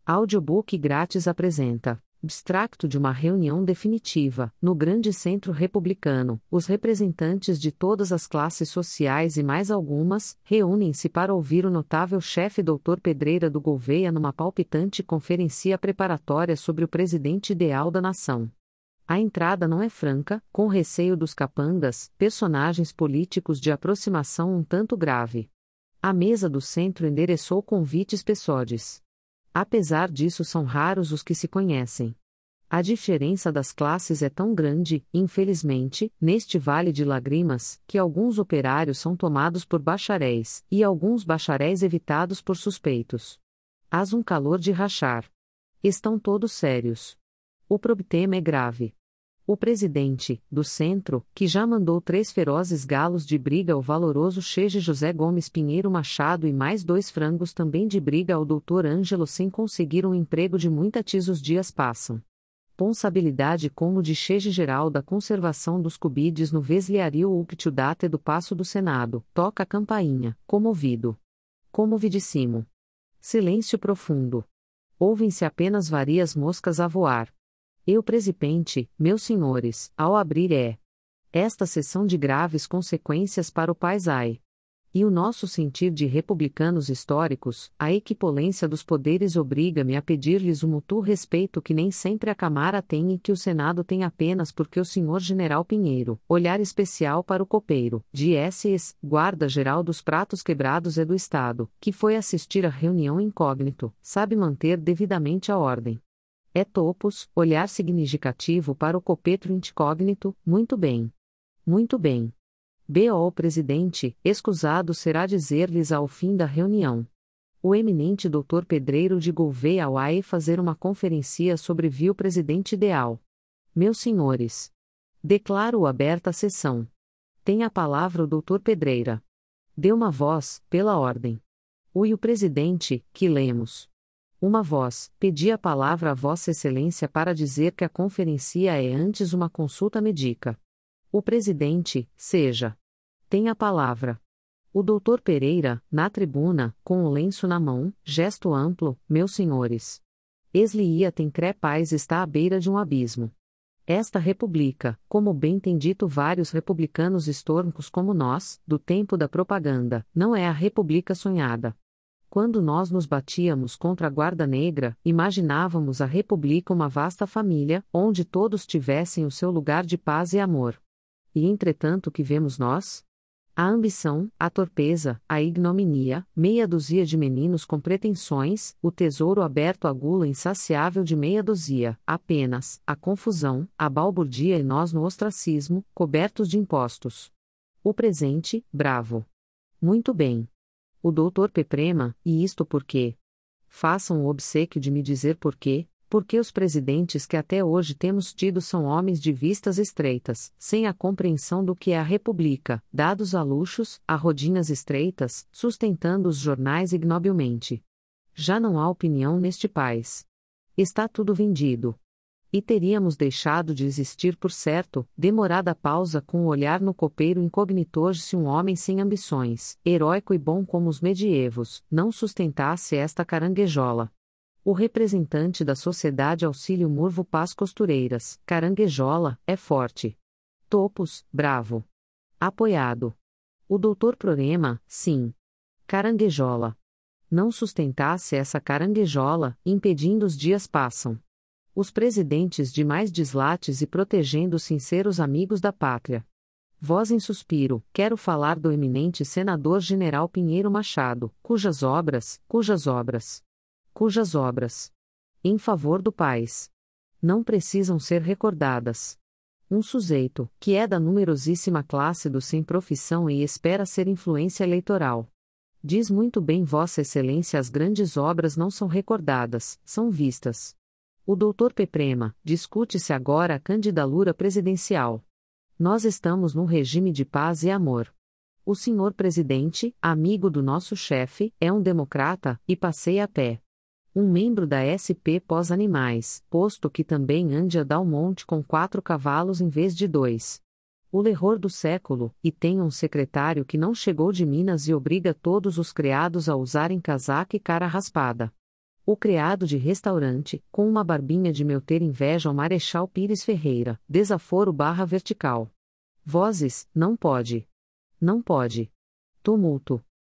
Audiobook grátis apresenta abstracto de uma reunião definitiva. No Grande Centro Republicano, os representantes de todas as classes sociais e mais algumas reúnem-se para ouvir o notável chefe Dr. Pedreira do Gouveia numa palpitante conferência preparatória sobre o presidente ideal da nação. A entrada não é franca, com receio dos capangas, personagens políticos de aproximação um tanto grave. A mesa do centro endereçou convites pessodes. Apesar disso, são raros os que se conhecem. A diferença das classes é tão grande, infelizmente, neste vale de lágrimas, que alguns operários são tomados por bacharéis, e alguns bacharéis evitados por suspeitos. Hás um calor de rachar. Estão todos sérios. O problema é grave. O presidente, do centro, que já mandou 3 ferozes galos de briga ao valoroso Chefe José Gomes Pinheiro Machado e mais 2 frangos também de briga ao Dr. Ângelo sem conseguir um emprego de muita tiz os dias passam. Responsabilidade como de Chefe-Geral da Conservação dos Cubides no Vesliario Uptio Date do Paço do Senado, toca a campainha, comovido. Comovidíssimo. Silêncio profundo. Ouvem-se apenas várias moscas a voar. Eu presidente, meus senhores, ao abrir esta sessão de graves consequências para o paisai. E o nosso sentir de republicanos históricos, a equipolência dos poderes obriga-me a pedir-lhes o mútuo respeito que nem sempre a Câmara tem e que o Senado tem apenas porque o senhor General Pinheiro, olhar especial para o copeiro, de SS, guarda-geral dos pratos quebrados do Estado, que foi assistir à reunião incógnito, sabe manter devidamente a ordem. Topos, olhar significativo para o copetro incógnito, muito bem. Muito bem. B.O. Presidente, escusado será dizer-lhes ao fim da reunião. O eminente Dr. Pedreiro de Gouveia vai fazer uma conferência sobre viu presidente ideal. Meus senhores. Declaro aberta a sessão. Tem a palavra o Dr. Pedreira. Dê uma voz, pela ordem. O presidente, que lemos. Uma voz, pedi a palavra a Vossa Excelência para dizer que a conferência é antes uma consulta médica. O presidente, seja. Tem a palavra. O doutor Pereira, na tribuna, com o lenço na mão, gesto amplo, meus senhores. Eslia tem crepais está à beira de um abismo. Esta república, como bem tem dito vários republicanos históricos como nós, do tempo da propaganda, não é a república sonhada. Quando nós nos batíamos contra a Guarda Negra, imaginávamos a República uma vasta família, onde todos tivessem o seu lugar de paz e amor. E entretanto o que vemos nós? A ambição, a torpeza, a ignominia, meia dúzia de meninos com pretensões, o tesouro aberto à gula insaciável de meia dúzia, apenas, a confusão, a balbúrdia e nós no ostracismo, cobertos de impostos. O presente, bravo. Muito bem. O doutor Peprema, e isto por quê? Façam o obséquio de me dizer por quê, porque os presidentes que até hoje temos tido são homens de vistas estreitas, sem a compreensão do que é a república, dados a luxos, a rodinhas estreitas, sustentando os jornais ignobilmente. Já não há opinião neste país. Está tudo vendido. E teríamos deixado de existir por certo, demorada pausa com o olhar no copeiro incognitor-se um homem sem ambições, heróico e bom como os medievos, não sustentasse esta caranguejola. O representante da Sociedade Auxílio Murvo Paz Costureiras, caranguejola, é forte. Topos, bravo. Apoiado. O doutor Prorema, sim. Caranguejola. Não sustentasse essa caranguejola, impedindo os dias passam. Os presidentes de mais dislates e protegendo os sinceros amigos da pátria. Voz em suspiro, quero falar do eminente senador General Pinheiro Machado, cujas obras, em favor do país, não precisam ser recordadas. Um sujeito, que é da numerosíssima classe dos sem profissão e espera ser influência eleitoral. Diz muito bem Vossa Excelência, as grandes obras não são recordadas, são vistas. O doutor Peprema, discute-se agora a candidatura presidencial. Nós estamos num regime de paz e amor. O senhor presidente, amigo do nosso chefe, é um democrata, e passeia a pé. Um membro da SP pós-animais, posto que também ande a dar monte com 4 cavalos em vez de 2. O terror do século, e tem um secretário que não chegou de Minas e obriga todos os criados a usarem casaca e cara raspada. O criado de restaurante, com uma barbinha de meu ter inveja ao Marechal Pires Ferreira, desaforo barra vertical. Vozes, não pode. Não pode. Tumulto.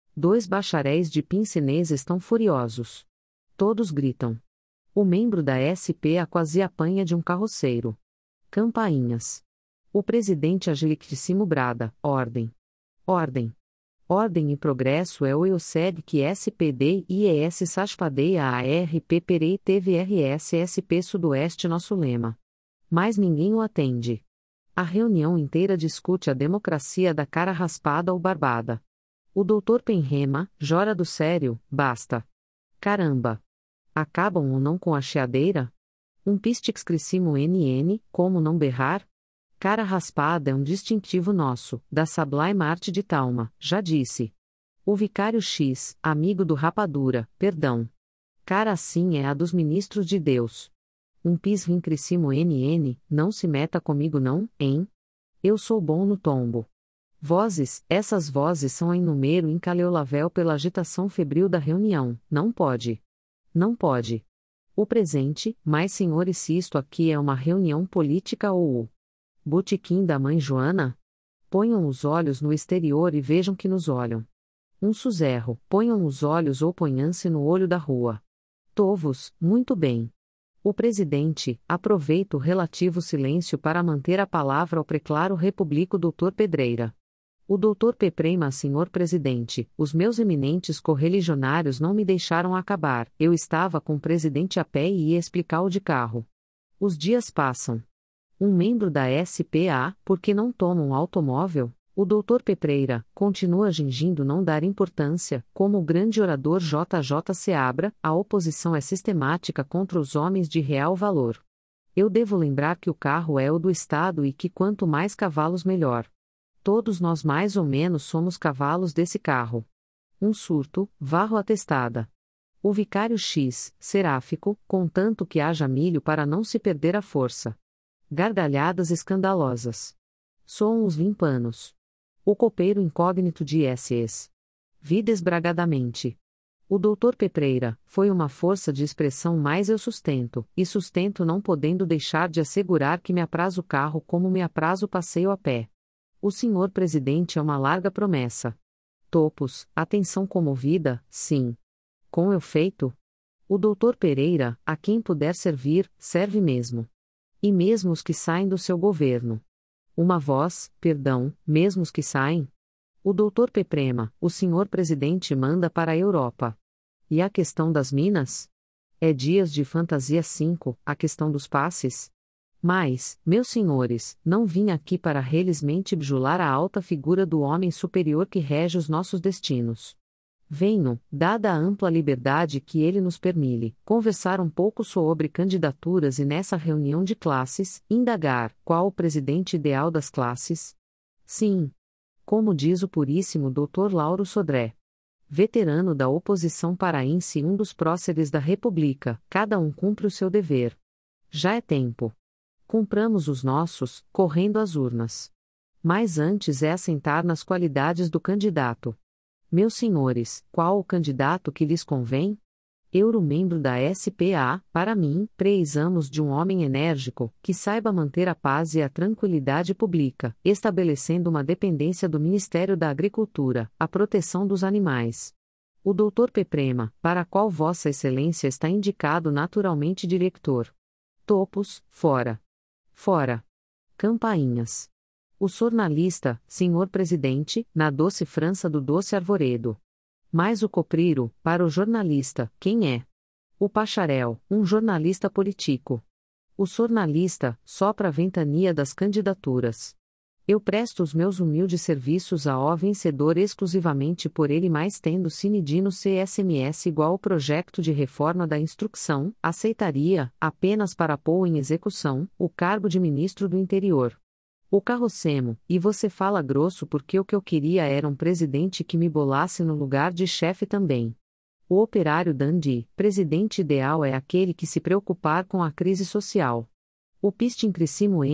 2 bacharéis de pincenês estão furiosos. Todos gritam. O membro da SP quase apanha de um carroceiro. Campainhas. O presidente Agilictíssimo brada, ordem. Ordem. Ordem e progresso é o EUSEDC SPD IES Sashpadeia ARP Perei TVRS SP Sudoeste nosso lema. Mas ninguém o atende. A reunião inteira discute a democracia da cara raspada ou barbada. O doutor Penrema, jora do sério, basta. Caramba! Acabam ou não com a chiadeira? Um pistix crissimo NN, como não berrar? Cara raspada é um distintivo nosso, da Sublime Arte de Talma, já disse. O vicário X, amigo do Rapadura, perdão. Cara assim é a dos ministros de Deus. Um pis vincrissimo NN, não se meta comigo não, hein? Eu sou bom no tombo. Vozes, essas vozes são em número incaleolavel pela agitação febril da reunião, não pode. Não pode. O presente, mas senhores se isto aqui é uma reunião política ou o botequim da mãe Joana? Ponham os olhos no exterior e vejam que nos olham. Um suzerro, ponham os olhos ou ponham-se no olho da rua. Tovos, muito bem. O presidente, aproveita o relativo silêncio para manter a palavra ao preclaro repúblico Dr. Pedreira. O Dr. Peprema, senhor presidente, os meus eminentes correligionários não me deixaram acabar, eu estava com o presidente a pé e ia explicar-o de carro. Os dias passam. Um membro da SPA, por que não toma um automóvel? O Dr. Pepreira, continua gingindo não dar importância, como o grande orador JJ Seabra, a oposição é sistemática contra os homens de real valor. Eu devo lembrar que o carro é o do Estado e que quanto mais cavalos melhor. Todos nós mais ou menos somos cavalos desse carro. Um surto, varro atestada. O vicário X, seráfico, contanto que haja milho para não se perder a força. Gargalhadas escandalosas. Soam os limpanos. O copeiro incógnito de SS. Vi desbragadamente. O doutor Pepreira, foi uma força de expressão mais eu sustento, e sustento não podendo deixar de assegurar que me apraz o carro como me apraz o passeio a pé. O senhor presidente é uma larga promessa. Topos, atenção comovida, sim. Com eu feito? O doutor Pereira, a quem puder servir, serve mesmo. E mesmo os que saem do seu governo. Uma voz, perdão, mesmo os que saem? O doutor Peprema, o senhor presidente manda para a Europa. E a questão das minas? É dias de fantasia 5, a questão dos passes? Mas, meus senhores, não vim aqui para relismente bjular a alta figura do homem superior que rege os nossos destinos. Venho, dada a ampla liberdade que ele nos permite, conversar um pouco sobre candidaturas e nessa reunião de classes, indagar qual o presidente ideal das classes? Sim. Como diz o puríssimo Dr. Lauro Sodré. Veterano da oposição paraense e um dos próceres da República, cada um cumpre o seu dever. Já é tempo. Cumpramos os nossos, correndo às urnas. Mas antes é assentar nas qualidades do candidato. Meus senhores, qual o candidato que lhes convém? Euro-membro da SPA, para mim, precisamos de um homem enérgico, que saiba manter a paz e a tranquilidade pública, estabelecendo uma dependência do Ministério da Agricultura, a proteção dos animais. O doutor Peprema, para qual Vossa Excelência está indicado naturalmente diretor. Topos, fora. Fora. Campainhas. O jornalista, senhor presidente, na doce França do doce arvoredo. Mas o copriro, para o jornalista, quem é? O bacharel, um jornalista político. O jornalista, sopra a ventania das candidaturas. Eu presto os meus humildes serviços ao vencedor exclusivamente por ele, mais tendo cinedino CSMS igual ao projeto de reforma da instrução, aceitaria, apenas para pôr em execução, o cargo de ministro do interior. O carrocemo, e você fala grosso porque o que eu queria era um presidente que me bolasse no lugar de chefe também. O operário dandy, presidente ideal é aquele que se preocupar com a crise social. O pistincrissimo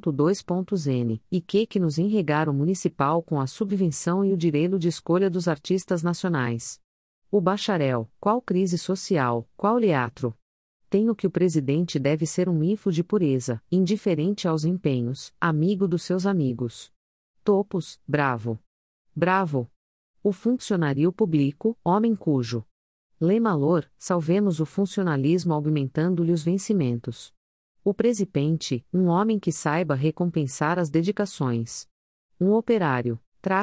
N.2.N, e que nos enregar o municipal com a subvenção e o direito de escolha dos artistas nacionais. O bacharel, qual crise social, qual teatro? Tenho que o presidente deve ser um hifo de pureza, indiferente aos empenhos, amigo dos seus amigos. Topos, bravo. Bravo. O funcionário público, homem cujo lema-lor, salvemos o funcionalismo aumentando-lhe os vencimentos. O presidente, um homem que saiba recompensar as dedicações. Um operário,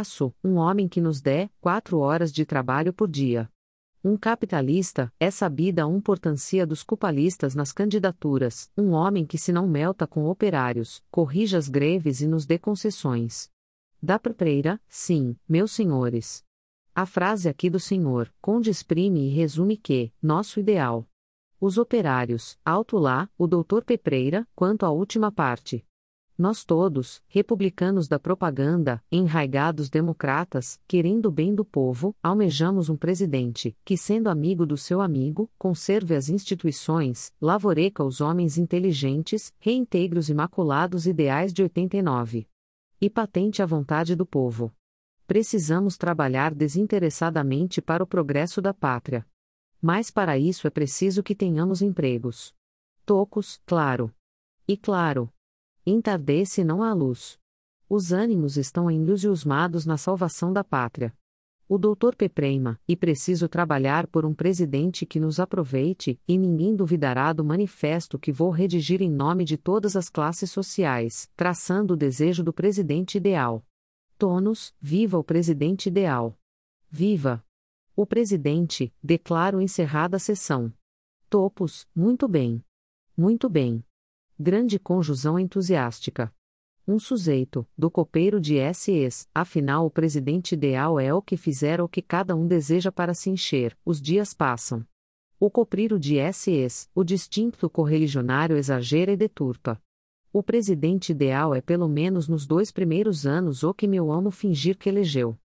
um homem que nos dê 4 horas de trabalho por dia. Um capitalista, é sabida a importância dos cupalistas nas candidaturas, um homem que se não melta com operários, corrija as greves e nos dê concessões. Da prepreira, sim, meus senhores. A frase aqui do senhor, Conde exprime e resume que, nosso ideal. Os operários, alto lá, o doutor Pepreira, quanto à última parte. Nós todos, republicanos da propaganda, enraigados democratas, querendo o bem do povo, almejamos um presidente, que sendo amigo do seu amigo, conserve as instituições, lavoreca os homens inteligentes, reintegre os imaculados ideais de 89. E patente a vontade do povo. Precisamos trabalhar desinteressadamente para o progresso da pátria. Mas para isso é preciso que tenhamos empregos. Tocos, claro. E claro. Entardece não há luz. Os ânimos estão entusiasmados na salvação da pátria. O doutor Pepreima, e preciso trabalhar por um presidente que nos aproveite, e ninguém duvidará do manifesto que vou redigir em nome de todas as classes sociais, traçando o desejo do presidente ideal. Tonos, viva o presidente ideal. Viva! O presidente, declaro encerrada a sessão. Topos, muito bem. Muito bem. Grande conjunção entusiástica. Um sujeito, do copeiro de S.Es, afinal o presidente ideal é o que fizer o que cada um deseja para se encher, os dias passam. O copeiro de S.Es, o distinto correligionário exagera e deturpa. O presidente ideal é pelo menos nos 2 primeiros anos o que meu amo fingir que elegeu.